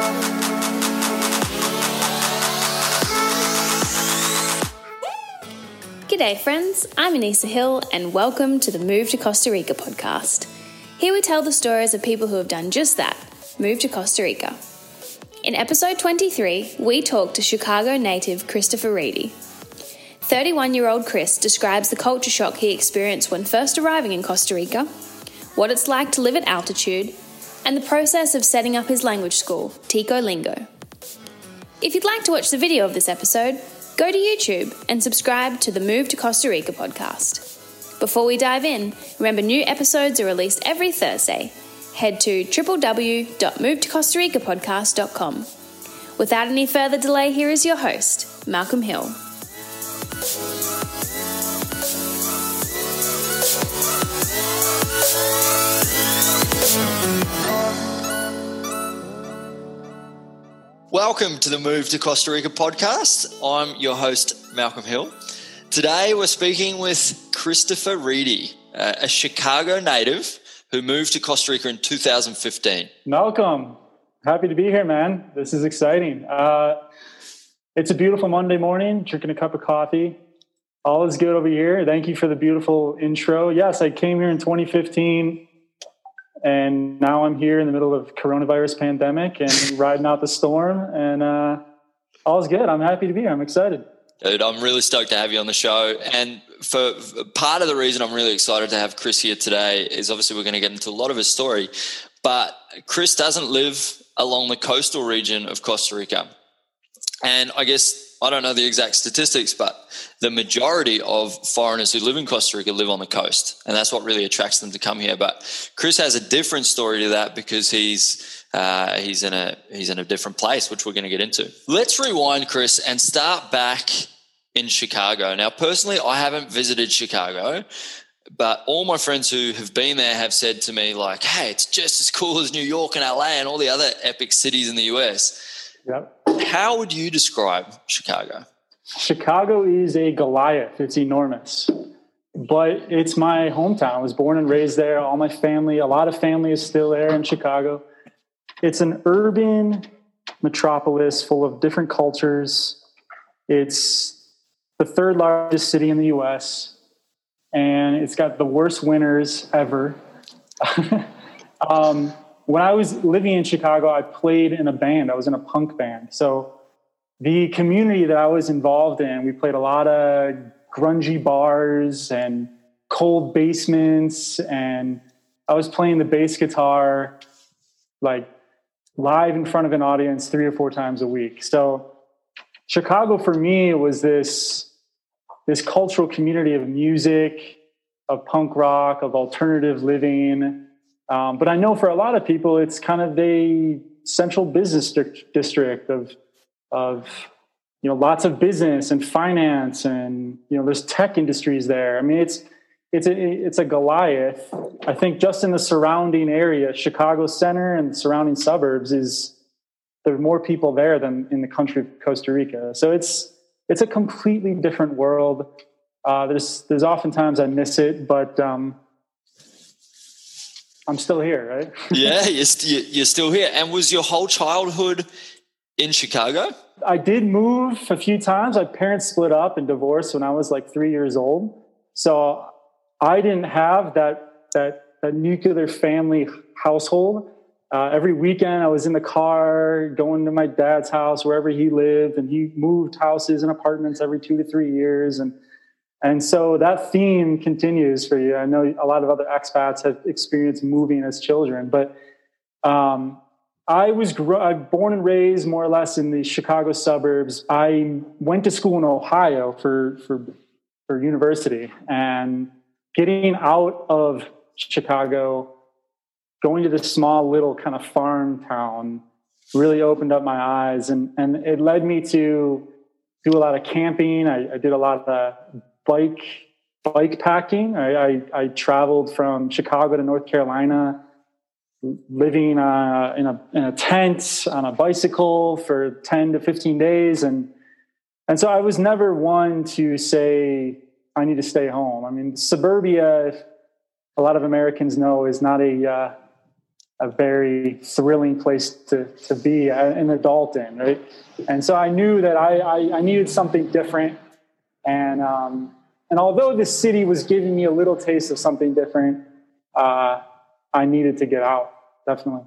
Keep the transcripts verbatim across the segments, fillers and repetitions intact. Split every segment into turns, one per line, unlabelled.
G'day friends, I'm Anissa Hill and welcome to the Move to Costa Rica podcast. Here we tell the stories of people who have done just that, moved to Costa Rica. In episode twenty-three, we talk to Chicago native Christopher Reedy. thirty-one-year-old Chris describes the culture shock he experienced when first arriving in Costa Rica, what it's like to live at altitude, and the process of setting up his language school, Tico Lingo. If you'd like to watch the video of this episode, go to YouTube and subscribe to the Move to Costa Rica podcast. Before we dive in, remember new episodes are released every Thursday. Head to w w w dot move to costa rica podcast dot com. Without any further delay, here is your host, Malcolm Hill.
Welcome to the Move to Costa Rica podcast. I'm your host, Malcolm Hill. Today we're speaking with Christopher Reedy, uh, a Chicago native who moved to Costa Rica in two thousand fifteen.
Malcolm, happy to be here, man. This is exciting. Uh, it's a beautiful Monday morning, drinking a cup of coffee. All is good over here. Thank you for the beautiful intro. Yes, I came here in twenty fifteen. And now I'm here in the middle of coronavirus pandemic and riding out the storm, and uh, all's good. I'm happy to be here. I'm excited.
Dude, I'm really stoked to have you on the show. And for, for part of the reason I'm really excited to have Chris here today is obviously we're going to get into a lot of his story, but Chris doesn't live along the coastal region of Costa Rica. And I guess, I don't know the exact statistics, but the majority of foreigners who live in Costa Rica live on the coast. And that's what really attracts them to come here. But Chris has a different story to that because he's uh, he's in a he's in a different place, which we're going to get into. Let's rewind, Chris, and start back in Chicago. Now, personally, I haven't visited Chicago, but all my friends who have been there have said to me, like, hey, it's just as cool as New York and L A and all the other epic cities in the U S.
Yep.
How would you describe Chicago?
Chicago is a Goliath. It's enormous. But it's my hometown. I was born and raised there. All my family, a lot of family is still there in Chicago. It's an urban metropolis full of different cultures. It's the third largest city in the U S, and it's got the worst winters ever. um, When I was living in Chicago, I played in a band. I was in a punk band. So the community that I was involved in, we played a lot of grungy bars and cold basements. And I was playing the bass guitar like live in front of an audience three or four times a week. So Chicago for me was this, this cultural community of music, of punk rock, of alternative living. Um, but I know for a lot of people, it's kind of the central business district, district of, of, you know, lots of business and finance, and, you know, there's tech industries there. I mean, it's, it's a, it's a Goliath. I think just in the surrounding area, Chicago Center and the surrounding suburbs is, there are more people there than in the country of Costa Rica. So it's, it's a completely different world. Uh, there's, there's oftentimes I miss it, but, um, I'm still here, right?
Yeah, you're, st- you're still here. And was your whole childhood in Chicago?
I did move a few times. My parents split up and divorced when I was like three years old. So I didn't have that that, that nuclear family household. Uh, every weekend I was in the car going to my dad's house, wherever he lived, and he moved houses and apartments every two to three years. And And so that theme continues for you. I know a lot of other expats have experienced moving as children, but um, I was gr- I born and raised more or less in the Chicago suburbs. I went to school in Ohio for, for, for university, and getting out of Chicago, going to this small little kind of farm town really opened up my eyes, and, and it led me to do a lot of camping. I, I did a lot of bike bike packing. I, I, I traveled from Chicago to North Carolina, living uh, in a in a tent on a bicycle for ten to fifteen days, and and so I was never one to say I need to stay home. I mean, suburbia, a lot of Americans know, is not a uh, a very thrilling place to, to be an adult in, right? And so I knew that I, I, I needed something different. And, um, and although the city was giving me a little taste of something different, uh, I needed to get out, definitely.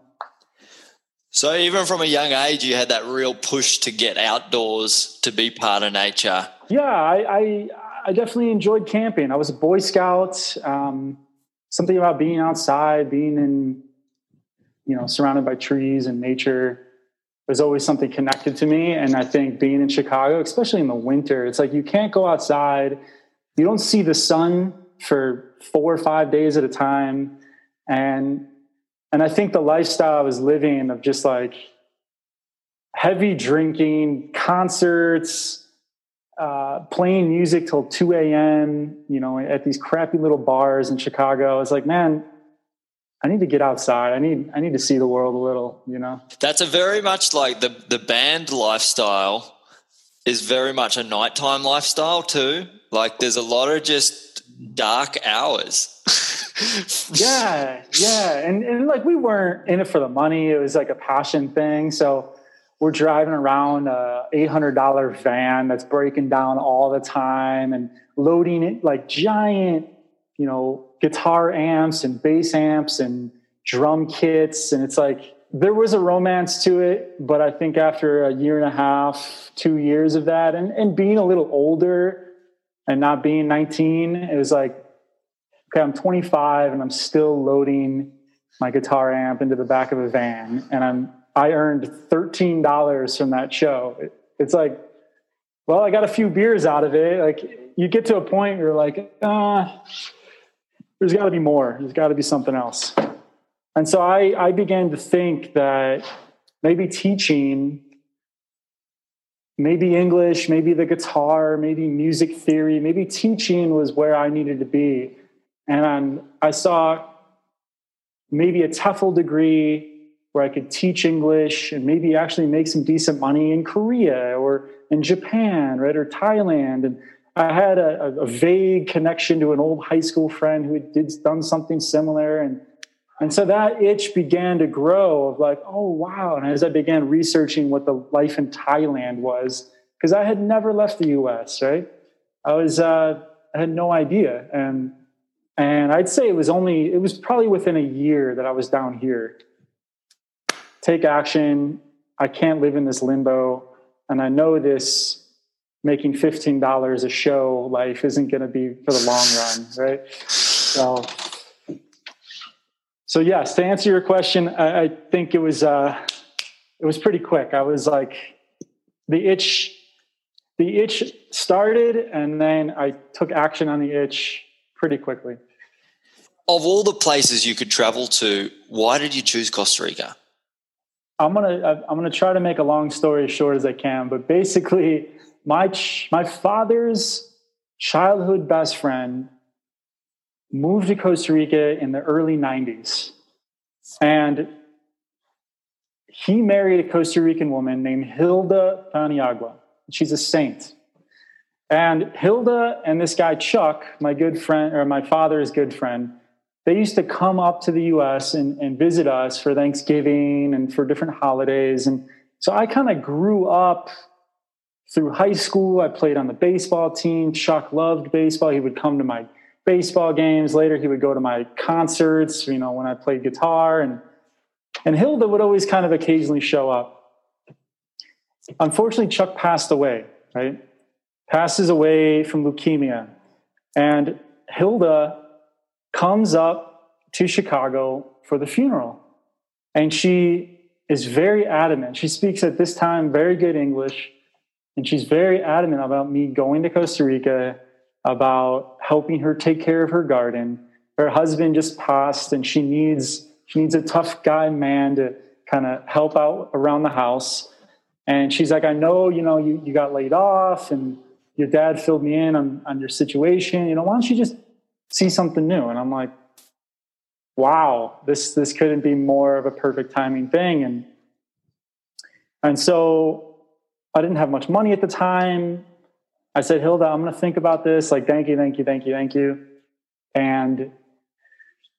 So even from a young age, you had that real push to get outdoors, to be part of nature.
Yeah, I, I, I definitely enjoyed camping. I was a Boy Scout. Um, something about being outside, being in, you know, surrounded by trees and nature, there's always something connected to me. And I think being in Chicago, especially in the winter, it's like you can't go outside. You don't see the sun for four or five days at a time. And and I think the lifestyle I was living of just like heavy drinking, concerts, uh, playing music till two a.m., you know, at these crappy little bars in Chicago. I was like, man, I need to get outside. I need I need to see the world a little, you know.
That's a very much like the the band lifestyle is very much a nighttime lifestyle too. Like there's a lot of just dark hours.
yeah, yeah. And and like we weren't in it for the money. It was like a passion thing. So we're driving around a eight hundred dollars van that's breaking down all the time and loading it like giant, you know, guitar amps and bass amps and drum kits. And it's like, there was a romance to it, but I think after a year and a half, two years of that, and, and being a little older and not being nineteen, it was like, okay, I'm twenty-five and I'm still loading my guitar amp into the back of a van. And I'm, I earned thirteen dollars from that show. It, it's like, well, I got a few beers out of it. Like you get to a point where you're like, ah, there's got to be more. There's got to be something else. And so I, I began to think that maybe teaching, maybe English, maybe the guitar, maybe music theory, maybe teaching was where I needed to be. And I saw maybe a TEFL degree where I could teach English and maybe actually make some decent money in Korea or in Japan, right, or Thailand. And I had a, a vague connection to an old high school friend who had did, done something similar. And, and so that itch began to grow of like, oh, wow. And as I began researching what the life in Thailand was, because I had never left the U S, right? I was, uh, I had no idea. And, and I'd say it was only, it was probably within a year that I was down here. Take action. I can't live in this limbo. And I know this making fifteen dollars a show life isn't going to be for the long run, right? So, so yes, to answer your question, I, I think it was, uh, it was pretty quick. I was like, the itch, the itch started and then I took action on the itch pretty quickly.
Of all the places you could travel to, why did you choose Costa Rica?
I'm going to, I'm going to try to make a long story as short as I can, but basically my, ch- my father's childhood best friend moved to Costa Rica in the early nineties. And he married a Costa Rican woman named Hilda Paniagua. She's a saint. And Hilda and this guy, Chuck, my good friend, or my father's good friend, they used to come up to the U S and, and visit us for Thanksgiving and for different holidays. And so I kind of grew up through high school. I played on the baseball team. Chuck loved baseball. He would come to my baseball games. Later, he would go to my concerts, you know, when I played guitar. And, and Hilda would always kind of occasionally show up. Unfortunately, Chuck passed away, right? Passes away from leukemia. And Hilda comes up to Chicago for the funeral. And she is very adamant. She speaks at this time very good English. And she's very adamant about me going to Costa Rica, about helping her take care of her garden. Her husband just passed and she needs, she needs a tough guy man to kind of help out around the house. And she's like, I know, you know, you, you got laid off and your dad filled me in on, on your situation. You know, why don't you just see something new? And I'm like, wow, this, this couldn't be more of a perfect timing thing. And, and so I didn't have much money at the time. I said, Hilda, I'm going to think about this. Like, thank you, thank you, thank you, thank you. And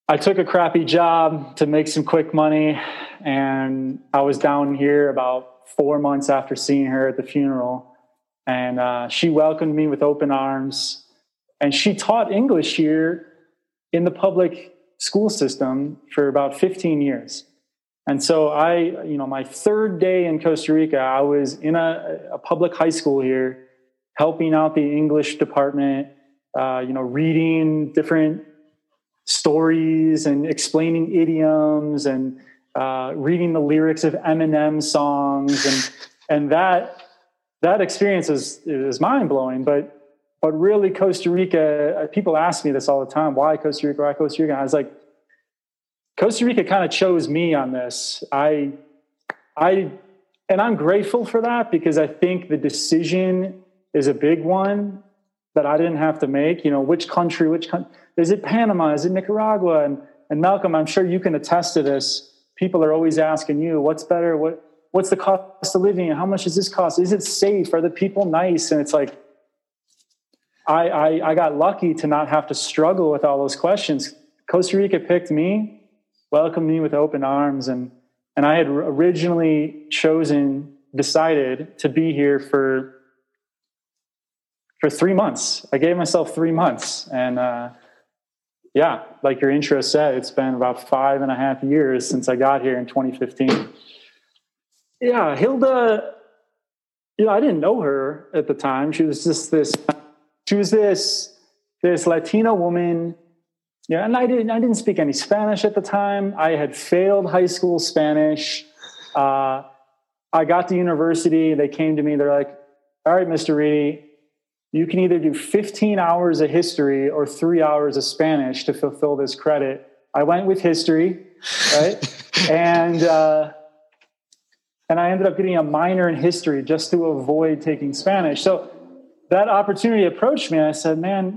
I took a crappy job to make some quick money, and I was down here about four months after seeing her at the funeral, and uh, she welcomed me with open arms, and she taught English here in the public school system for about fifteen years. And so I, you know, my third day in Costa Rica, I was in a, a public high school here, helping out the English department, uh, you know, reading different stories and explaining idioms and uh, reading the lyrics of Eminem songs. And, and that, that experience is, is mind blowing. But, but really Costa Rica, people ask me this all the time, why Costa Rica, why Costa Rica? And I was like, Costa Rica kind of chose me on this. I, I, and I'm grateful for that, because I think the decision is a big one that I didn't have to make. You know, which country, which country, is it Panama? Is it Nicaragua? And, and Malcolm, I'm sure you can attest to this. People are always asking you, what's better? What, what's the cost of living? How much does this cost? Is it safe? Are the people nice? And it's like, I, I, I got lucky to not have to struggle with all those questions. Costa Rica picked me, welcomed me with open arms. And, and I had originally chosen, decided to be here for, for three months. I gave myself three months. And, uh, yeah, like your intro said, it's been about five and a half years since I got here in twenty fifteen. Yeah, Hilda, you know, I didn't know her at the time. She was just this, she was this, this Latina woman. Yeah, and I didn't, I didn't speak any Spanish at the time. I had failed high school Spanish. Uh, I got to university. They came to me. They're like, all right, Mister Reedy, you can either do fifteen hours of history or three hours of Spanish to fulfill this credit. I went with history, right? and, uh, and I ended up getting a minor in history just to avoid taking Spanish. So that opportunity approached me, and I said, man,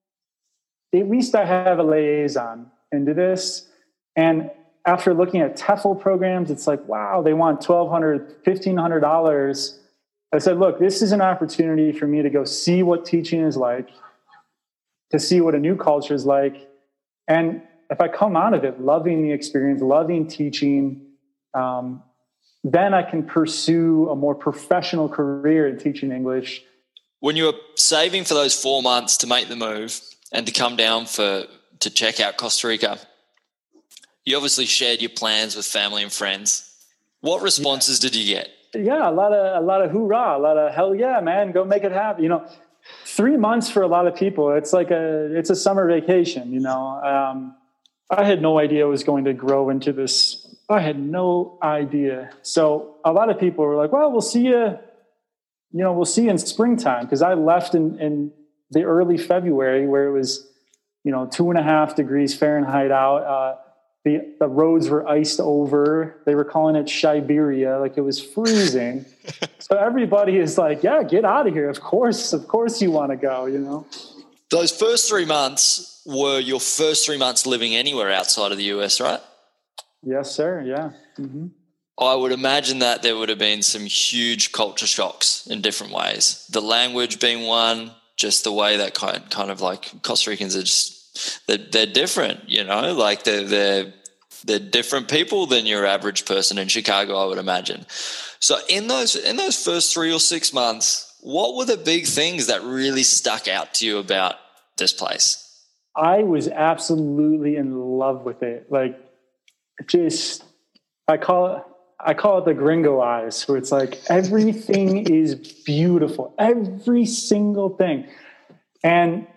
at least I have a liaison into this. And after looking at TEFL programs, it's like, wow, they want twelve hundred dollars, fifteen hundred dollars. I said, look, this is an opportunity for me to go see what teaching is like, to see what a new culture is like. And if I come out of it loving the experience, loving teaching, um, then I can pursue a more professional career in teaching English.
When you were saving for those four months to make the move and to come down for to check out Costa Rica, you obviously shared your plans with family and friends. What responses yeah. did you get?
Yeah, a lot of a lot of hoorah, a lot of hell yeah, man, go make it happen. You know, three months for a lot of people, it's like a it's a summer vacation. You know, um, I had no idea it was going to grow into this. I had no idea. So a lot of people were like, "Well, we'll see you. You know, we'll see you in springtime." Because I left in in the early February, where it was, you know, two and a half degrees Fahrenheit out. Uh, The, the roads were iced over. They were calling it Siberia, like it was freezing. So everybody is like, yeah, get out of here. Of course, of course you want to go, you know.
Those first three months were your first three months living anywhere outside of the U S, right?
Yes, sir, yeah. Mm-hmm.
I would imagine that there would have been some huge culture shocks in different ways. The language being one, just the way that kind, kind of like Costa Ricans are just, They're, they're different, you know, like they're, they're, they're different people than your average person in Chicago, I would imagine. So in those, in those first three or six months, what were the big things that really stuck out to you about this place?
I was absolutely in love with it. Like just, I call it, I call it the gringo eyes, where it's like everything is beautiful, every single thing. And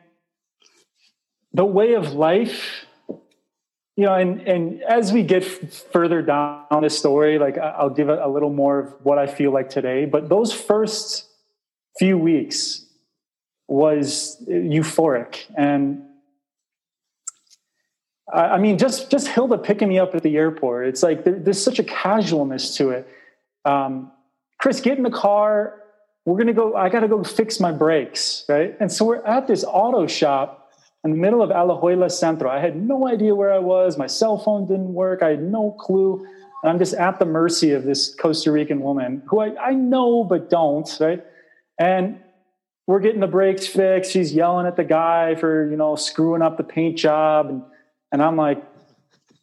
the way of life, you know, and, and as we get f- further down the story, like I'll give a, a little more of what I feel like today. But those first few weeks was euphoric. And I, I mean, just, just Hilda picking me up at the airport, it's like there, there's such a casualness to it. Um, Chris, get in the car. We're going to go, I got to go fix my brakes, right? And so we're at this auto shop in the middle of Alajuela Centro. I had no idea where I was. My cell phone didn't work. I had no clue. And I'm just at the mercy of this Costa Rican woman who I, I know but don't, right? And we're getting the brakes fixed. She's yelling at the guy for, you know, screwing up the paint job. And, and I'm like,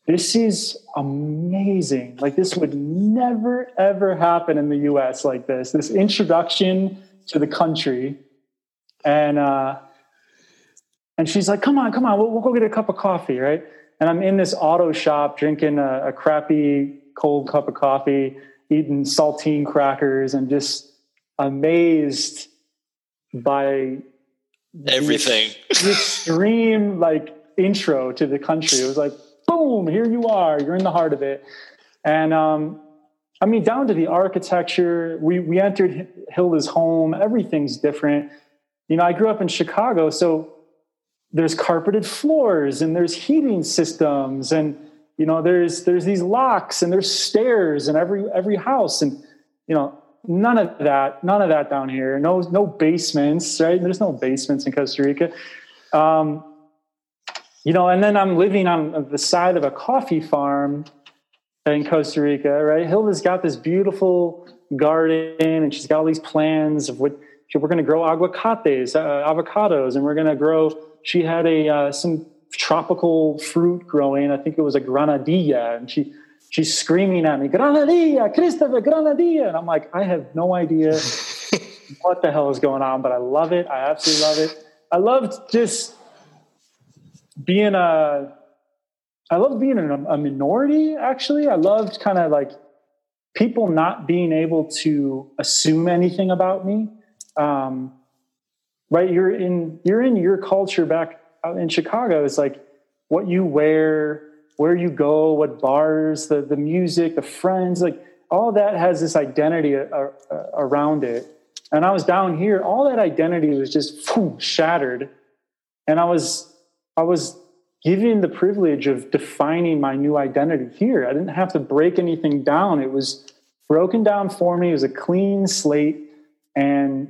this is amazing. Like, this would never, ever happen in the U S like this, this introduction to the country. And, uh, and she's like, come on, come on, we'll, we'll go get a cup of coffee. Right. And I'm in this auto shop drinking a, a crappy cold cup of coffee, eating saltine crackers, and just amazed by
everything.
The, the extreme like intro to the country. It was like, boom, here you are. You're in the heart of it. And um, I mean, down to the architecture, we we entered Hilda's home. Everything's different. You know, I grew up in Chicago, so there's carpeted floors and there's heating systems, and you know, there's there's these locks and there's stairs in every every house, and you know, none of that, none of that down here. No no basements, right? There's no basements in Costa Rica. Um, you know, and then I'm living on the side of a coffee farm in Costa Rica, right? Hilda's got this beautiful garden, and she's got all these plans of what we're going to grow aguacates, uh, avocados, and we're going to grow. She had a uh, some tropical fruit growing. I think it was a granadilla, and she she's screaming at me, "Granadilla, Christopher, granadilla!" And I'm like, I have no idea what the hell is going on, but I love it. I absolutely love it. I loved just being a. I loved being a, a minority. Actually, I loved kind of like people not being able to assume anything about me. Um, right. You're in, you're in your culture back out in Chicago. It's like what you wear, where you go, what bars, the, the music, the friends, like all that has this identity a, a, a, around it. And I was down here, all that identity was just phew, shattered. And I was, I was given the privilege of defining my new identity here. I didn't have to break anything down. It was broken down for me. It was a clean slate. And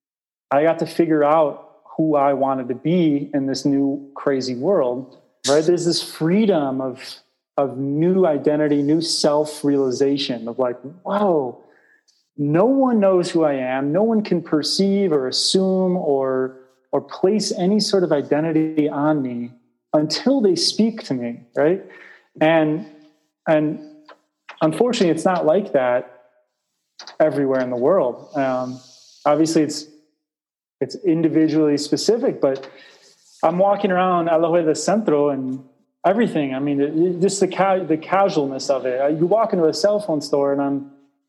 I got to figure out who I wanted to be in this new crazy world, right? There's this freedom of, of new identity, new self-realization of like, whoa, no one knows who I am. No one can perceive or assume or, or place any sort of identity on me until they speak to me, right? And, and unfortunately, it's not like that everywhere in the world. Um, obviously, it's It's individually specific, but I'm walking around Alajuela Centro and everything. I mean, it, just the ca- the casualness of it. You walk into a cell phone store and I'm,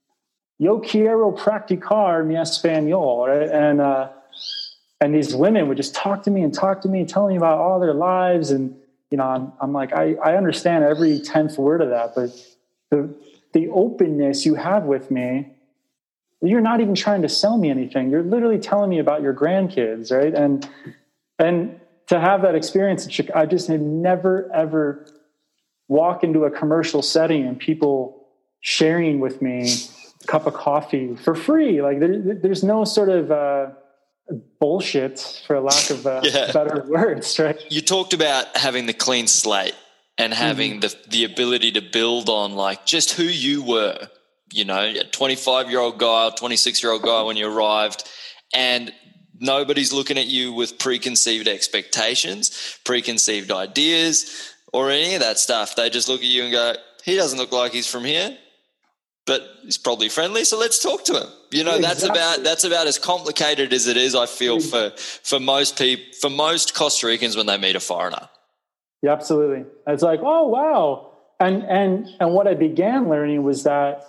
yo quiero practicar mi español, right? And uh, and these women would just talk to me and talk to me, telling me about all their lives. And you know, I'm, I'm like, I, I understand every tenth word of that, but the the openness you have with me. You're not even trying to sell me anything. You're literally telling me about your grandkids, right? And and to have that experience, I just had never, ever walk into a commercial setting and people sharing with me a cup of coffee for free. Like there, there's no sort of uh, bullshit, for lack of uh, yeah. better words, right?
You talked about having the clean slate and having mm-hmm. the the ability to build on like just who you were. You know, a twenty-five-year-old guy or twenty-six-year-old guy when you arrived, and nobody's looking at you with preconceived expectations, preconceived ideas, or any of that stuff. They just look at you and go, he doesn't look like he's from here, but he's probably friendly, so let's talk to him. You know, exactly. that's about that's about as complicated as it is, I feel, for for most people, for most Costa Ricans when they meet a foreigner.
Yeah, absolutely. It's like, oh, wow. And and and what I began learning was that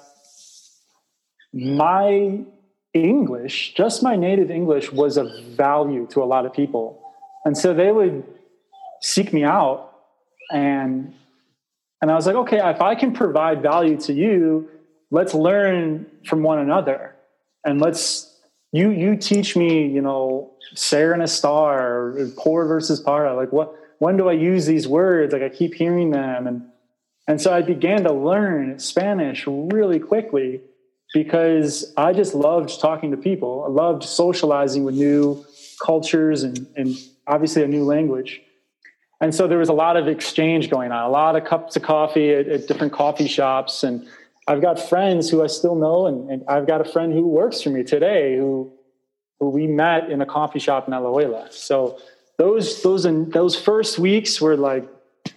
my English, just my native English, was of value to a lot of people. And so they would seek me out. And, and I was like, okay, if I can provide value to you, let's learn from one another. And let's, you, you teach me, you know, ser and a star, or por versus para. Like what, when do I use these words? Like I keep hearing them. And, and so I began to learn Spanish really quickly, because I just loved talking to people. I loved socializing with new cultures and, and obviously a new language. And so there was a lot of exchange going on, a lot of cups of coffee at, at different coffee shops. And I've got friends who I still know. And, and I've got a friend who works for me today who, who we met in a coffee shop in Alajuela. So those, those, those first weeks were like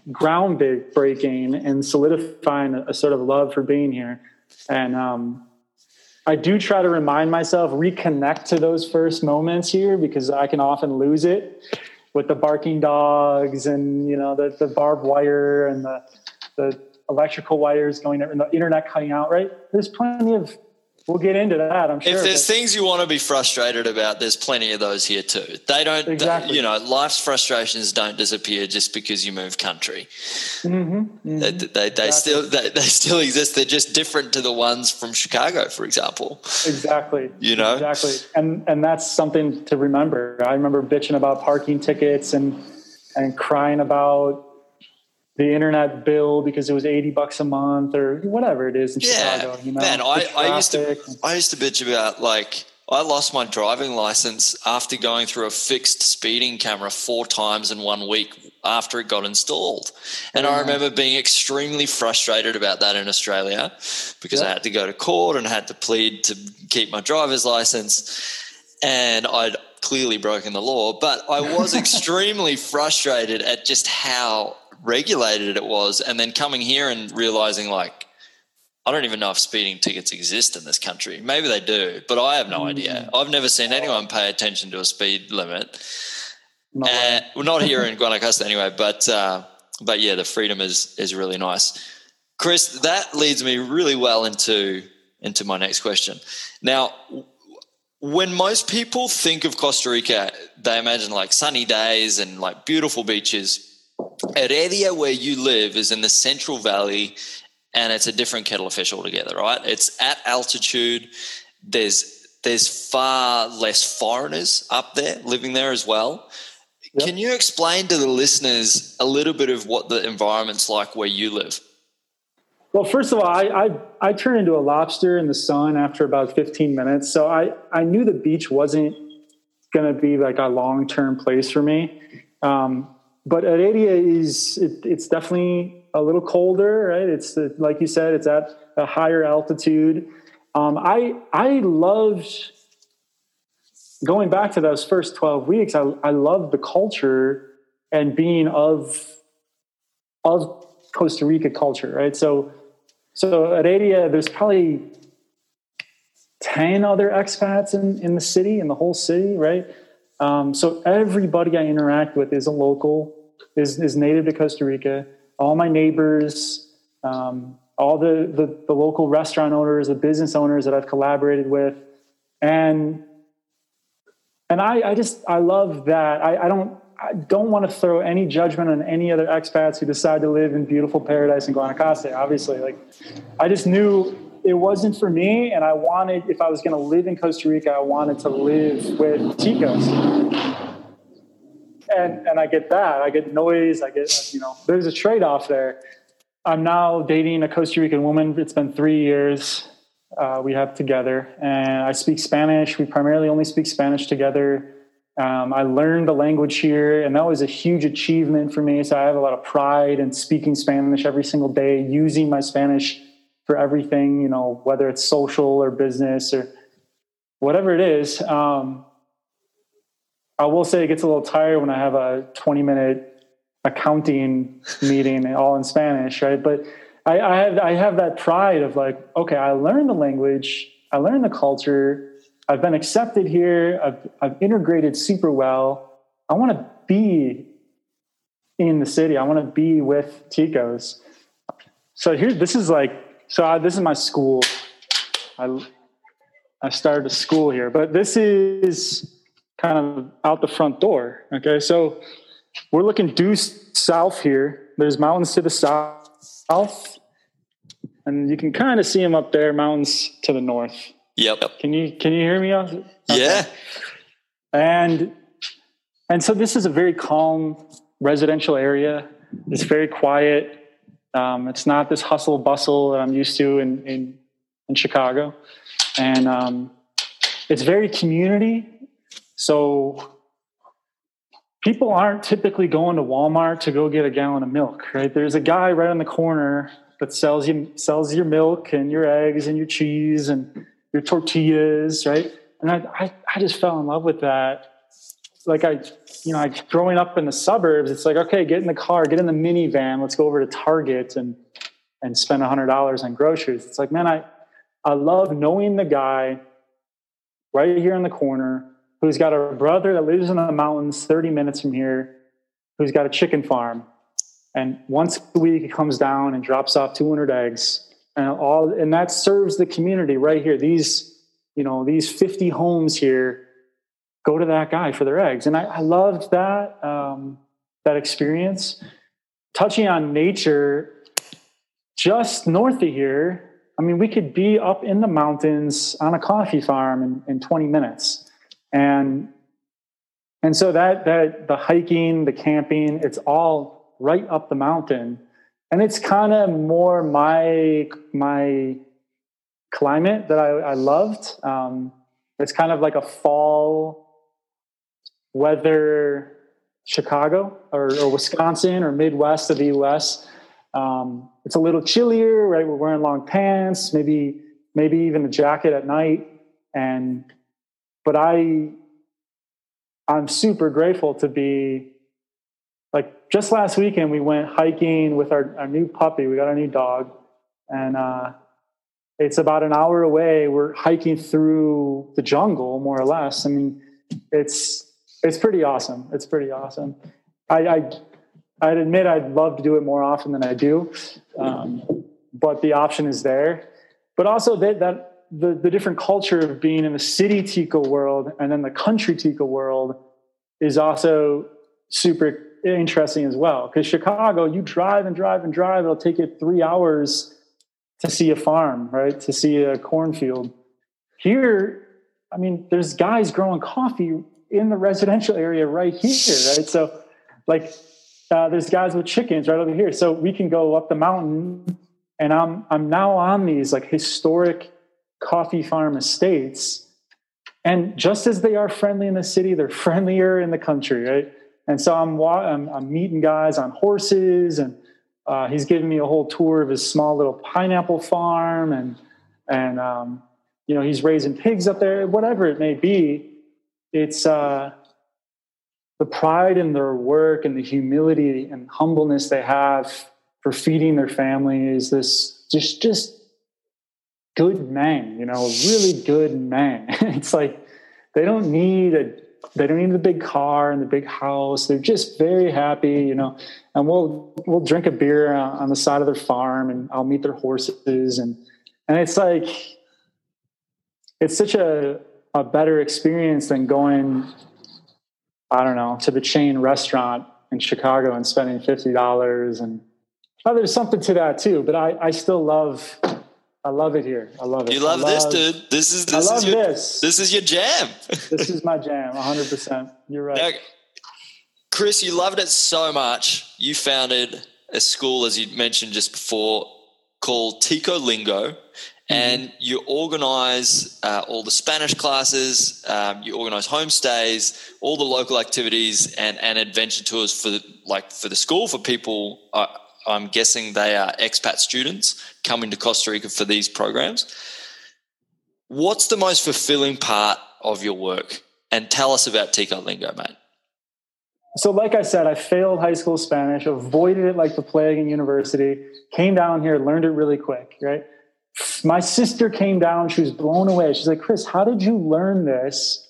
ground breaking and solidifying a, a sort of love for being here. And um, I do try to remind myself, reconnect to those first moments here, because I can often lose it with the barking dogs and, you know, the, the barbed wire and the, the electrical wires going and the internet cutting out, right? There's plenty of, we'll get into that, I'm sure.
If there's things you want to be frustrated about, there's plenty of those here too. They don't,
exactly.
they, you know, life's frustrations don't disappear just because you move country.
Mm-hmm, mm-hmm.
They, they, they exactly. still they, they still exist. They're just different to the ones from Chicago, for example.
Exactly.
You know?
Exactly. And and that's something to remember. I remember bitching about parking tickets and and crying about the internet bill because it was eighty bucks a month or whatever it is in
yeah,
Chicago. You know,
man, I, I used to I used to bitch about, like, I lost my driving license after going through a fixed speeding camera four times in one week after it got installed. And yeah. I remember being extremely frustrated about that in Australia because yeah. I had to go to court and had to plead to keep my driver's license, and I'd clearly broken the law. But I was extremely frustrated at just how regulated it was, and then coming here and realizing, like, I don't even know if speeding tickets exist in this country. Maybe they do, but I have no mm. idea. I've never seen anyone pay attention to a speed limit. No uh, well, not here in Guanacaste anyway, but uh, but yeah, the freedom is is really nice. Chris, that leads me really well into into my next question. Now, when most people think of Costa Rica, they imagine like sunny days and like beautiful beaches. Heredia, where you live, is in the Central Valley, and it's a different kettle of fish altogether, right? It's at altitude. There's there's far less foreigners up there living there as well. Yep. Can you explain to the listeners a little bit of what the environment's like where you live?
Well, first of all, I I, I turned into a lobster in the sun after about fifteen minutes, so I, I knew the beach wasn't going to be like a long-term place for me. Um, But Heredia is, it, it's definitely a little colder, right? It's the, like you said, it's at a higher altitude. Um, I I loved, going back to those first twelve weeks, I, I loved the culture and being of, of Costa Rica culture, right? So, so at Heredia, there's probably ten other expats in, in the city, in the whole city, right? Um, so everybody I interact with is a local, is, is native to Costa Rica. All my neighbors, um, all the, the, the local restaurant owners, the business owners that I've collaborated with. And, and I, I just, I love that. I, I don't, I don't want to throw any judgment on any other expats who decide to live in beautiful paradise in Guanacaste. Obviously, like, I just knew it wasn't for me, and I wanted, if I was going to live in Costa Rica, I wanted to live with Ticos. And and I get that. I get noise. I get, you know, there's a trade-off there. I'm now dating a Costa Rican woman. It's been three years uh, we have together, and I speak Spanish. We primarily only speak Spanish together. Um, I learned the language here, and that was a huge achievement for me. So I have a lot of pride in speaking Spanish every single day, using my Spanish for everything, you know, whether it's social or business or whatever it is. Um, I will say it gets a little tired when I have a twenty minute accounting meeting all in Spanish, right? But I, I have I have that pride of like, okay, I learned the language, I learned the culture, I've been accepted here, I've, I've integrated super well. I want to be in the city. I want to be with Ticos. So here, this is like, so I, this is my school. I I started a school here, but this is kind of out the front door. Okay, so we're looking due south here. There's mountains to the south, and you can kind of see them up there. Mountains to the north.
Yep.
Can you can you hear me? Okay.
Yeah.
And and so this is a very calm residential area. It's very quiet. Um, it's not this hustle bustle that I'm used to in in, in Chicago, and um, it's very community. So people aren't typically going to Walmart to go get a gallon of milk, right? There's a guy right on the corner that sells you sells your milk and your eggs and your cheese and your tortillas, right? And I, I, I just fell in love with that. like I, you know, I growing up in the suburbs, it's like, okay, get in the car, get in the minivan, let's go over to Target and and spend a hundred dollars on groceries. It's like, man, I I love knowing the guy right here in the corner who's got a brother that lives in the mountains thirty minutes from here, who's got a chicken farm. And once a week he comes down and drops off two hundred eggs, and all, and that serves the community right here. These, you know, these fifty homes here go to that guy for their eggs. And I, I loved that, um, that experience. Touching on nature, just north of here, I mean, we could be up in the mountains on a coffee farm in, in twenty minutes. And, and so that, that the hiking, the camping, it's all right up the mountain. And it's kind of more my, my climate that I, I loved. Um, it's kind of like a fall weather Chicago or, or Wisconsin or Midwest of the U S. Um, it's a little chillier, right? We're wearing long pants, maybe, maybe even a jacket at night. And, but I, I'm super grateful to be like, just last weekend, we went hiking with our, our new puppy. We got our new dog, and, uh, it's about an hour away. We're hiking through the jungle, more or less. I mean, it's, it's pretty awesome. It's pretty awesome. I, I I'd admit I'd love to do it more often than I do, um, but the option is there. But also that, that the, the different culture of being in the city Tikal world and then the country Tikal world is also super interesting as well. Because Chicago, you drive and drive and drive, it'll take you three hours to see a farm, right? To see a cornfield. Here, I mean, there's guys growing coffee in the residential area right here, right? So, like, uh, there's guys with chickens right over here. So we can go up the mountain, and I'm I'm now on these like historic coffee farm estates. And just as they are friendly in the city, they're friendlier in the country, right? And so I'm I'm, I'm meeting guys on horses, and uh, he's giving me a whole tour of his small little pineapple farm, and and um, you know, he's raising pigs up there, whatever it may be. It's uh, the pride in their work and the humility and humbleness they have for feeding their families. This just just good men, you know, really good men. It's like they don't need a they don't need the big car and the big house. They're just very happy, you know. And we'll we'll drink a beer on the side of their farm, and I'll meet their horses, and and it's like it's such a a better experience than going, I don't know, to the chain restaurant in Chicago and spending fifty dollars. And oh, there's something to that too, but I, I still love, I love it here. I love it.
You love,
love
this, dude. This is, this
I love
is your,
this.
This is your jam.
This is my jam. A hundred percent. You're right.
Now, Chris, you loved it so much. You founded a school, as you mentioned just before, called Tikolingo. And you organize uh, all the Spanish classes, um, you organize homestays, all the local activities, and, and adventure tours for the, like for the school for people. Uh, I'm guessing they are expat students coming to Costa Rica for these programs. What's the most fulfilling part of your work? And tell us about Tikolingo, mate.
So, like I said, I failed high school Spanish, avoided it like the plague in university, came down here, learned it really quick, right? My sister came down. She was blown away. She's like, Chris, how did you learn this?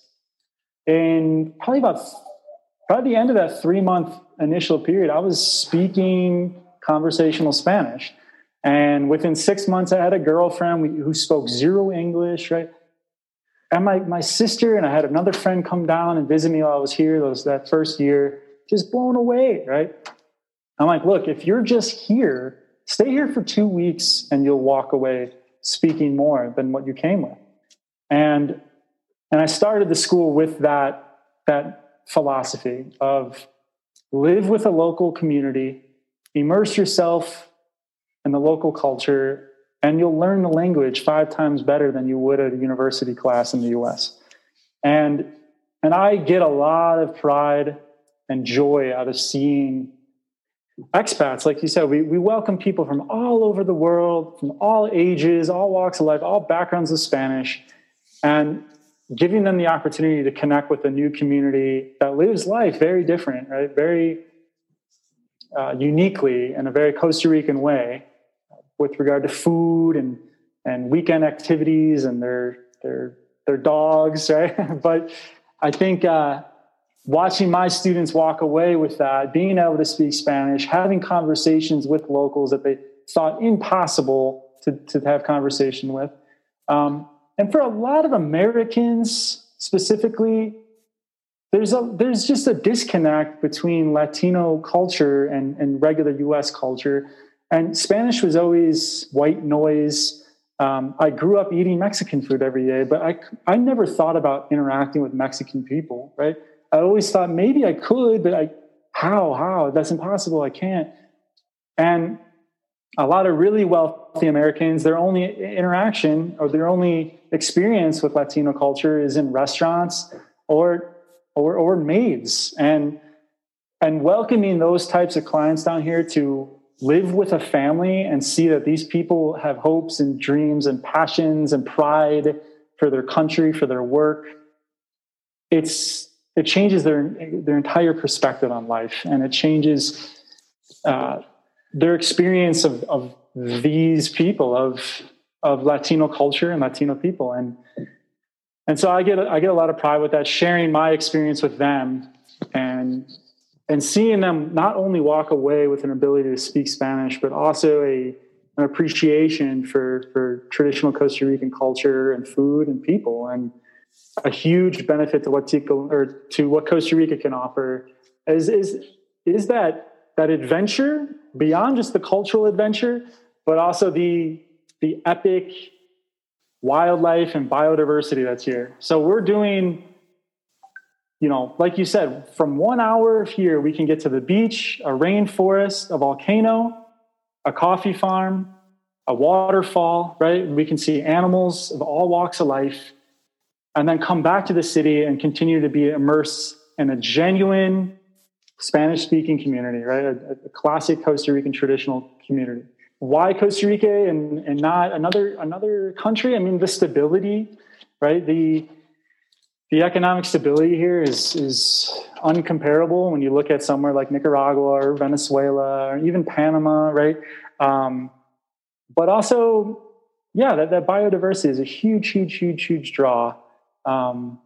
In probably about, probably the end of that three month initial period, I was speaking conversational Spanish. And within six months, I had a girlfriend who spoke zero English, right? And my, my sister and I had another friend come down and visit me while I was here those that first year, just blown away, right? I'm like, look, if you're just here, stay here for two weeks and you'll walk away speaking more than what you came with. And and I started the school with that, that philosophy of live with a local community, immerse yourself in the local culture, and you'll learn the language five times better than you would at a university class in the U S. And and I get a lot of pride and joy out of seeing expats, like you said. We, we welcome people from all over the world, from all ages, all walks of life, all backgrounds of Spanish. And giving them the opportunity to connect with a new community that lives life very different, right? Very uh, uniquely in a very Costa Rican way with regard to food and, and weekend activities and their, their, their dogs, right? But I think uh, watching my students walk away with that, being able to speak Spanish, having conversations with locals that they thought impossible to, to have conversation with. Um, and for a lot of Americans specifically, there's a, there's just a disconnect between Latino culture and, and regular U S culture. And Spanish was always white noise. Um, I grew up eating Mexican food every day, but I, I never thought about interacting with Mexican people, right? I always thought maybe I could, but I, how, how? That's impossible. I can't. And a lot of really wealthy Americans, their only interaction or their only experience with Latino culture is in restaurants or, or, or maids. And, and welcoming those types of clients down here to live with a family and see that these people have hopes and dreams and passions and pride for their country, for their work. It's, it changes their, their entire perspective on life. And it changes, uh, their experience of, of these people, of, of Latino culture and Latino people. And, and so I get, I get a lot of pride with that, sharing my experience with them and, and seeing them not only walk away with an ability to speak Spanish, but also a, an appreciation for, for traditional Costa Rican culture and food and people, and a huge benefit to what Tico, or to what Costa Rica can offer is, is, is that, that adventure beyond just the cultural adventure, but also the, the epic wildlife and biodiversity that's here. So we're doing, you know, like you said, from one hour here, we can get to the beach, a rainforest, a volcano, a coffee farm, a waterfall, right? We can see animals of all walks of life, and then come back to the city and continue to be immersed in a genuine Spanish-speaking community, right? A, a classic Costa Rican traditional community. Why Costa Rica and, and not another another country? I mean, the stability, right? The the economic stability here is is uncomparable when you look at somewhere like Nicaragua or Venezuela or even Panama, right? Um, but also, yeah, that, that biodiversity is a huge, huge, huge, huge draw. Um,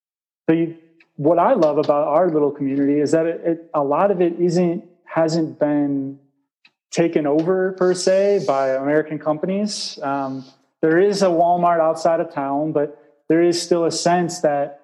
the what I love about our little community is that it, it, a lot of it isn't hasn't been taken over per se by American companies. Um, there is a Walmart outside of town, but there is still a sense that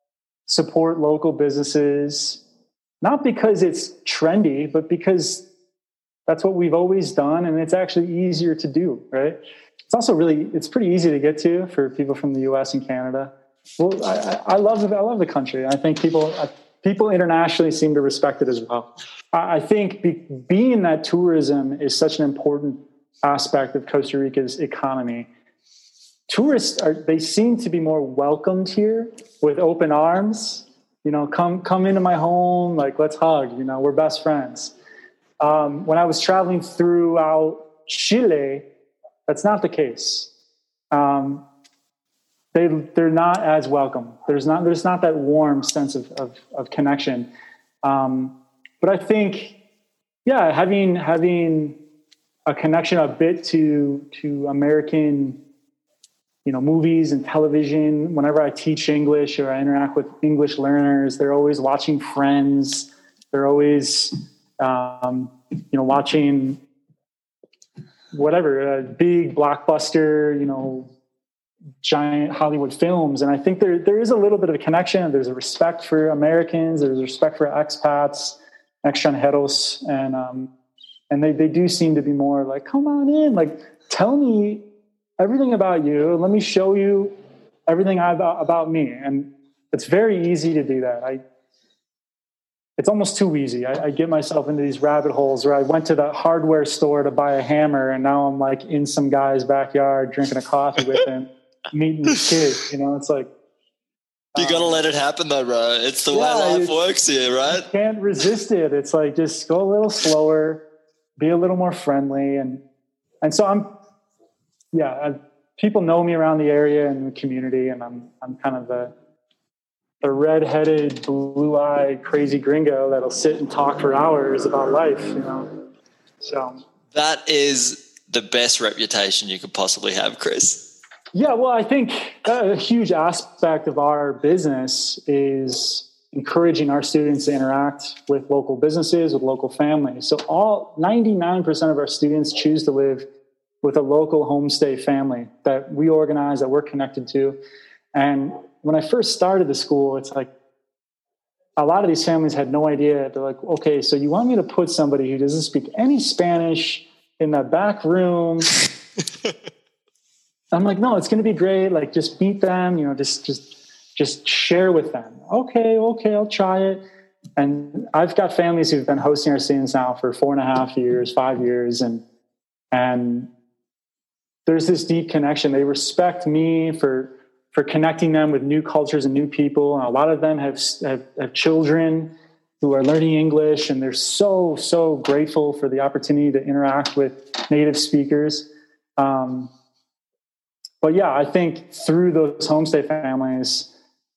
support local businesses, not because it's trendy, but because that's what we've always done, and it's actually easier to do, right? It's also really, it's pretty easy to get to for people from the U S and Canada. Well, I, I love I love the country. I think people people internationally seem to respect it as well. I think be, being that tourism is such an important aspect of Costa Rica's economy. Tourists are they seem to be more welcomed here with open arms. You know, come come into my home, like let's hug. You know, we're best friends. Um, when I was traveling throughout Chile, that's not the case. Um, They, they're not as welcome. There's not, there's not that warm sense of, of, of connection. Um, but I think, yeah, having, having a connection a bit to, to American, you know, movies and television. Whenever I teach English or I interact with English learners, they're always watching Friends. They're always, um, you know, watching whatever, a big blockbuster, you know, giant Hollywood films. And I think there there is a little bit of a connection. There's a respect for Americans. There's respect for expats, extranjeros. And um, and they, they do seem to be more like, come on in, like, tell me everything about you. Let me show you everything about, about me. And it's very easy to do that. I It's almost too easy. I, I get myself into these rabbit holes where I went to the hardware store to buy a hammer, and now I'm like in some guy's backyard drinking a coffee with him. Meeting his kids, you know, it's like
you gotta
um,
let it happen though, bro. It's the
yeah,
way life
you,
works here, right?
You can't resist it. It's like just go a little slower, be a little more friendly, and and so I'm, yeah, I, people know me around the area and the community, and I'm I'm kind of the the red-headed, blue-eyed, crazy gringo that'll sit and talk for hours about life, you know. So
that is the best reputation you could possibly have, Chris.
Yeah, well, I think a huge aspect of our business is encouraging our students to interact with local businesses, with local families. So all ninety-nine percent of our students choose to live with a local homestay family that we organize, that we're connected to. And when I first started the school, it's like a lot of these families had no idea. They're like, okay, so you want me to put somebody who doesn't speak any Spanish in that back room? I'm like, no, it's going to be great. Like, just meet them, you know, just, just, just share with them. Okay. Okay. I'll try it. And I've got families who've been hosting our students now for four and a half years, five years. And, and there's this deep connection. They respect me for, for connecting them with new cultures and new people. And a lot of them have, have, have children who are learning English, and they're so, so grateful for the opportunity to interact with native speakers. Um, but yeah, I think through those homestay families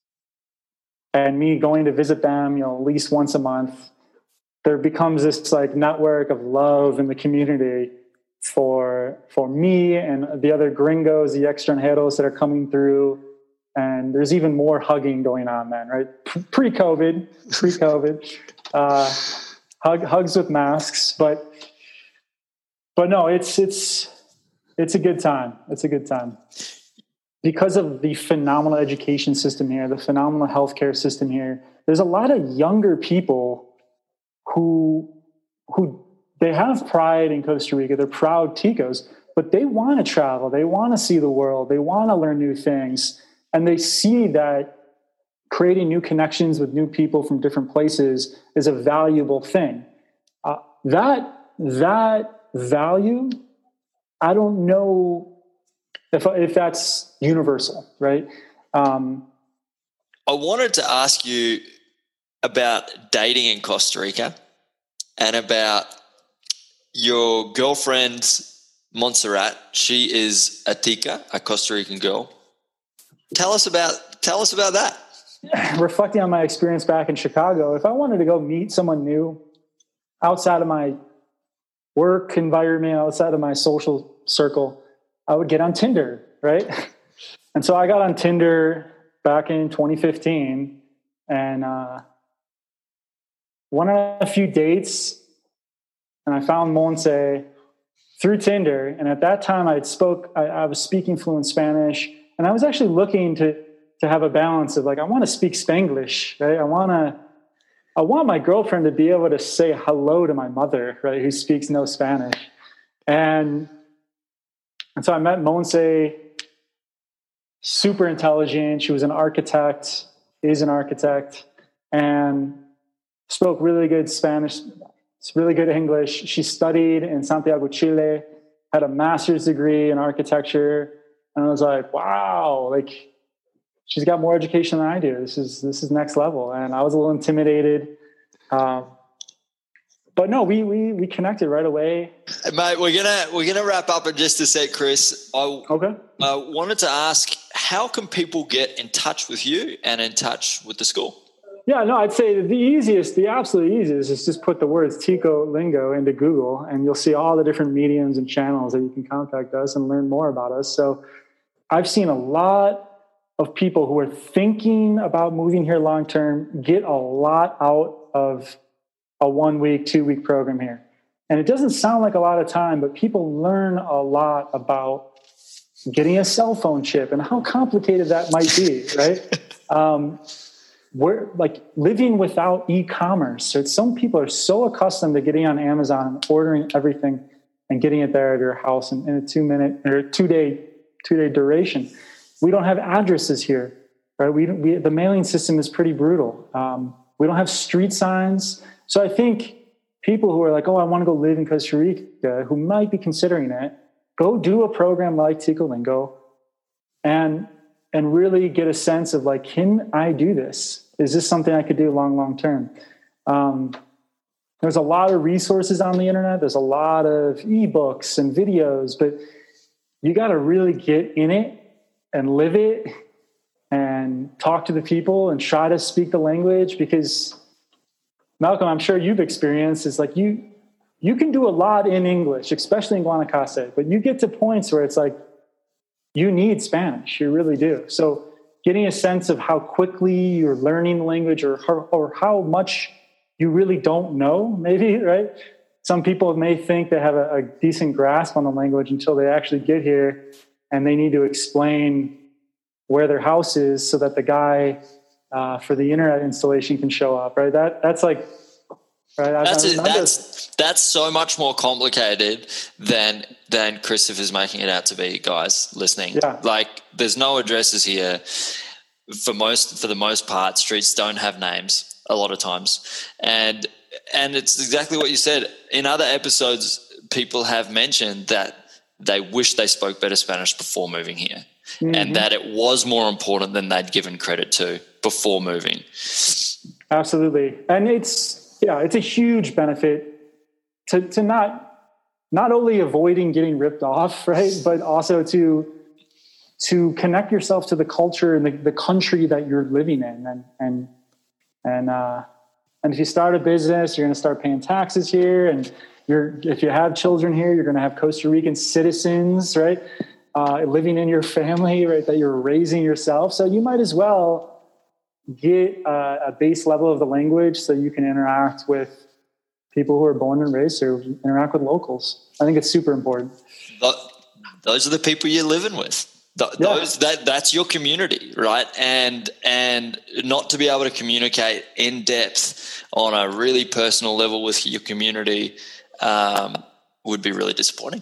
and me going to visit them, you know, at least once a month, there becomes this like network of love in the community for, for me and the other gringos, the extranjeros that are coming through. And there's even more hugging going on then, right? Pre-COVID, pre-COVID, uh, hug, hugs with masks, but, but no, it's, it's, it's a good time. It's a good time because of the phenomenal education system here, the phenomenal healthcare system here. There's a lot of younger people who, who they have pride in Costa Rica. They're proud Ticos, but they want to travel. They want to see the world. They want to learn new things. And they see that creating new connections with new people from different places is a valuable thing. Uh, that, that value, I don't know if, if that's universal, right? Um,
I wanted to ask you about dating in Costa Rica and about your girlfriend, Montserrat. She is a Tica, a Costa Rican girl. Tell us about tell us about that.
Reflecting on my experience back in Chicago, if I wanted to go meet someone new outside of my work environment, outside of my social circle, I would get on Tinder, right? And so I got on Tinder back in twenty fifteen and uh, went on a few dates, and I found Monse through Tinder. And at that time, I spoke. I, I was speaking fluent Spanish. And I was actually looking to, to have a balance of like, I want to speak Spanglish, right? I want to, I want my girlfriend to be able to say hello to my mother, right? Who speaks no Spanish. And, and so I met Monse, super intelligent. She was an architect, is an architect, and spoke really good Spanish, really good English. She studied in Santiago, Chile, had a master's degree in architecture. And I was like, wow, like she's got more education than I do. This is, this is next level. And I was a little intimidated. Um, but no, we, we, we connected right away.
Mate, we're going to, we're going to wrap up in just a sec, Chris. I
okay.
uh, wanted to ask, how can people get in touch with you and in touch with the school?
Yeah, no, I'd say the easiest, the absolute easiest is just put the words Tico Lingo into Google and you'll see all the different mediums and channels that you can contact us and learn more about us. So I've seen a lot of people who are thinking about moving here long-term get a lot out of a one-week, two-week program here. And it doesn't sound like a lot of time, but people learn a lot about getting a cell phone chip and how complicated that might be, right? Um, we're like living without e-commerce. So some people are so accustomed to getting on Amazon and ordering everything and getting it there at your house in, in a two-minute or two-day two-day duration. We don't have addresses here, right? We, we the mailing system is pretty brutal. Um, we don't have street signs. So I think people who are like, oh, I want to go live in Costa Rica, who might be considering it, go do a program like Tico Lingo and, and really get a sense of like, can I do this? Is this something I could do long, long term? Um, there's a lot of resources on the internet. There's a lot of ebooks and videos, but you got to really get in it and live it and talk to the people and try to speak the language, because Malcolm, I'm sure you've experienced, is like you, you can do a lot in English, especially in Guanacaste, but you get to points where it's like, you need Spanish. You really do. So getting a sense of how quickly you're learning the language, or how, or how much you really don't know, maybe, right? Some people may think they have a, a decent grasp on the language until they actually get here and they need to explain where their house is so that the guy uh, for the internet installation can show up, right? That That's like... Right,
that's a, that's that's so much more complicated than than Christopher's making it out to be, guys listening.
Yeah.
Like, there's no addresses here. For most for the most part, streets don't have names a lot of times, and and it's exactly what you said. In other episodes, people have mentioned that they wish they spoke better Spanish before moving here, mm-hmm. and that it was more important than they'd given credit to before moving.
Absolutely, and it's. Yeah, it's a huge benefit to to not not only avoiding getting ripped off, right, but also to to connect yourself to the culture and the, the country that you're living in, and and and uh, and if you start a business, you're going to start paying taxes here, and you're if you have children here, you're going to have Costa Rican citizens, right, uh, living in your family, right, that you're raising yourself. So you might as well get uh, a base level of the language so you can interact with people who are born and raised or interact with locals. I think it's super important.
Those are the people you're living with. Those, yeah. that that's your community, right? And and not to be able to communicate in depth on a really personal level with your community um, would be really disappointing.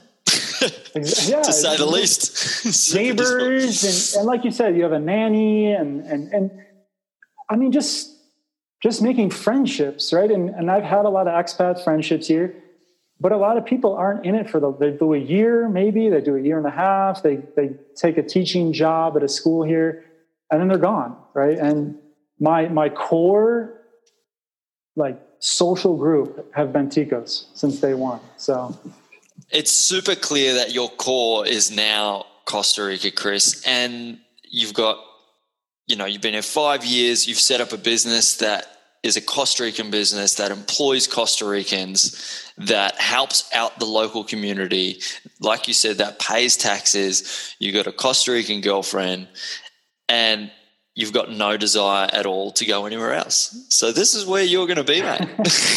Yeah, to say the least.
Neighbors and, and like you said, you have a nanny and and and I mean, just just making friendships, right? And and I've had a lot of expat friendships here, but a lot of people aren't in it for the. They do a year, maybe they do a year and a half. They they take a teaching job at a school here, and then they're gone, right? And my my core, like social group, have been Ticos since day one. So
it's super clear that your core is now Costa Rica, Chris, and you've got. You know, you've been here five years, you've set up a business that is a Costa Rican business that employs Costa Ricans, that helps out the local community. Like you said, that pays taxes. You've got a Costa Rican girlfriend, and you've got no desire at all to go anywhere else. So this is where you're going to be, mate.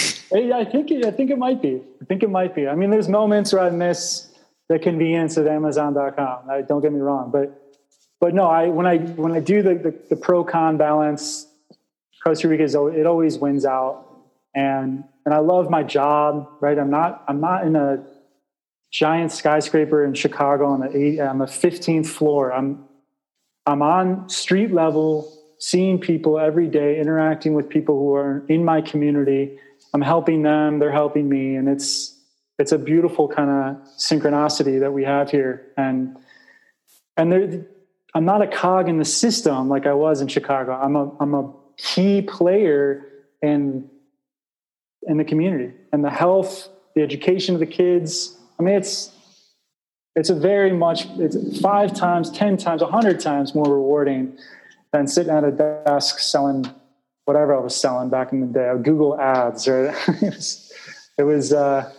I think it, I think it might be. I think it might be. I mean, there's moments where I miss the convenience of Amazon dot com. I, don't get me wrong, but But no, I when I when I do the, the, the pro con balance, Costa Rica is it always wins out, and and I love my job. Right, I'm not I'm not in a giant skyscraper in Chicago on the eight on the fifteenth floor. I'm I'm on street level, seeing people every day, interacting with people who are in my community. I'm helping them; they're helping me, and it's it's a beautiful kind of synchronicity that we have here, and and there. I'm not a cog in the system like I was in Chicago. I'm a I'm a key player in in the community and the health, the education of the kids. I mean, it's it's a very much it's five times, ten times, a hundred times more rewarding than sitting at a desk selling whatever I was selling back in the day. Google ads, right? it was, it was uh,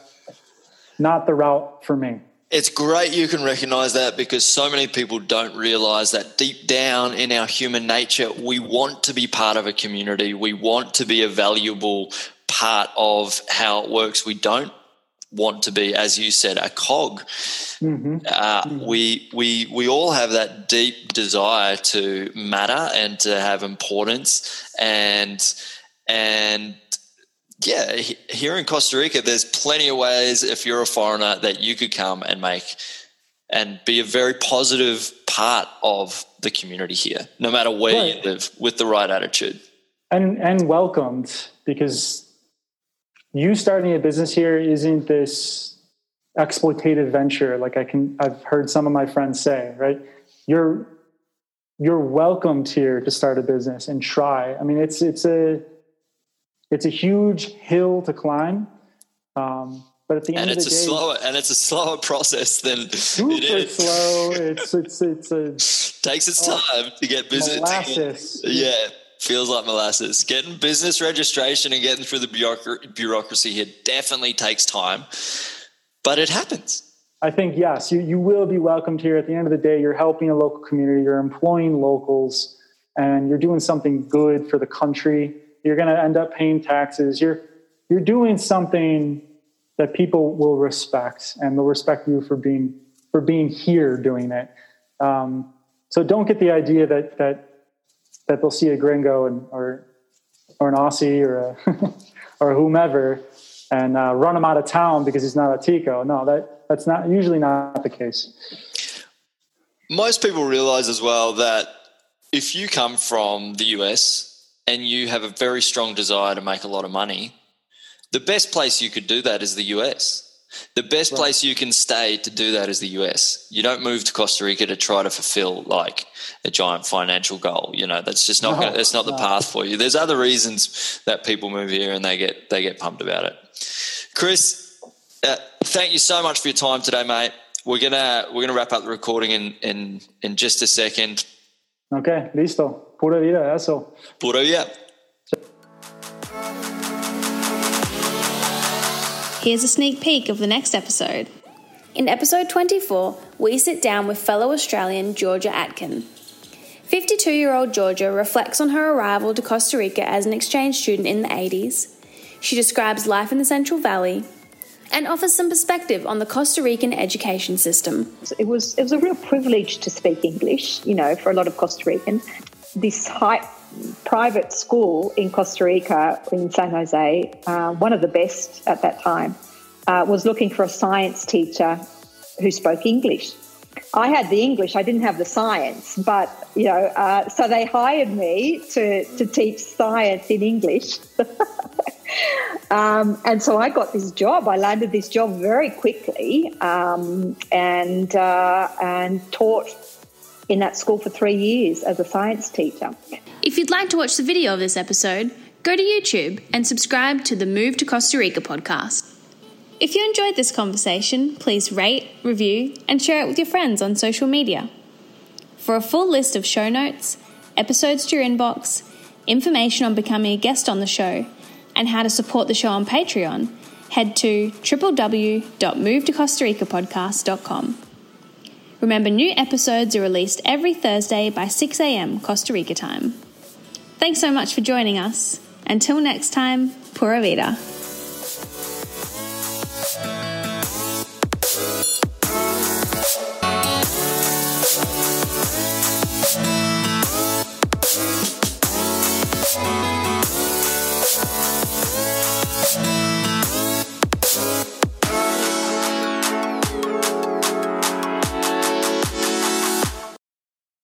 not the route for me.
It's great you can recognize that, because so many people don't realize that deep down in our human nature, we want to be part of a community. We want to be a valuable part of how it works. We don't want to be, as you said, a cog. Mm-hmm. Uh, mm-hmm. We we we all have that deep desire to matter and to have importance, and and yeah, here in Costa Rica, there's plenty of ways, if you're a foreigner, that you could come and make and be a very positive part of the community here, no matter where right. you live, with the right attitude.
And and welcomed, because you starting a business here isn't this exploitative venture like I can I've heard some of my friends say, right? You're you're welcomed here to start a business and try. I mean, it's it's a It's a huge hill to climb, um, But at the end
and
of
it's
the
a
day,
slower and it's a slower process than
super
it is.
slow. It's it's it's a
takes its
oh,
time to get business.
molasses.
Yeah, feels like molasses. Getting business registration and getting through the bureaucracy, bureaucracy here definitely takes time, but it happens.
I think, yes, you, you will be welcomed here. At the end of the day, you're helping a local community, you're employing locals, and you're doing something good for the country. You're going to end up paying taxes. You're you're doing something that people will respect, and they'll respect you for being for being here doing it. Um, so don't get the idea that that that they'll see a gringo and or or an Aussie or a or whomever and uh, run him out of town because he's not a Tico. No, that that's not usually not the case.
Most people realize as well that if you come from the U S and you have a very strong desire to make a lot of money, the best place you could do that is the U S. The best right. place you can stay to do that is the U S. You don't move to Costa Rica to try to fulfill like a giant financial goal. You know, that's just not no, gonna, that's not no. the path for you. There's other reasons that people move here and they get they get pumped about it. Chris, uh, thank you so much for your time today, mate. We're gonna we're gonna wrap up the recording in in, in just a second.
Okay, listo. Pura vida, eso.
Pura vida.
Here's a sneak peek of the next episode. In episode twenty-four, we sit down with fellow Australian Georgia Atkin. fifty-two-year-old Georgia reflects on her arrival to Costa Rica as an exchange student in the eighties. She describes life in the Central Valley and offers some perspective on the Costa Rican education system.
It was it was a real privilege to speak English, you know, for a lot of Costa Rican. This high private school in Costa Rica, in San Jose, uh, one of the best at that time, uh, was looking for a science teacher who spoke English. I had the English, I didn't have the science, but, you know, uh, so they hired me to, to teach science in English. um, and so I got this job. I landed this job very quickly um, and uh, and taught in that school for three years as a science teacher.
If you'd like to watch the video of this episode, go to YouTube and subscribe to the Move to Costa Rica podcast. If you enjoyed this conversation, please rate, review, and share it with your friends on social media. For a full list of show notes, episodes to your inbox, information on becoming a guest on the show, and how to support the show on Patreon, head to w w w dot move to costa rica podcast dot com. Remember, new episodes are released every Thursday by six a.m. Costa Rica time. Thanks so much for joining us. Until next time, Pura Vida.